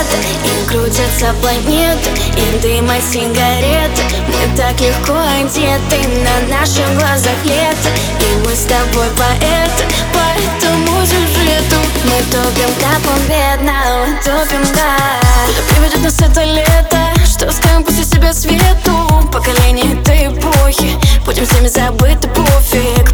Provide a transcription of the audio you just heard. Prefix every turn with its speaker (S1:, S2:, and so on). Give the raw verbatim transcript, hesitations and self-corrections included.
S1: и крутятся планеты, и дым от сигарет. Мы так легко одеты, на наших глазах лето, и мы с тобой поэты по этому сюжету. Мы топим, как победно, топим, да. Куда приведет нас это лето? Что оставим после себя свету? Поколение этой эпохи, будем всеми забыты, пофиг.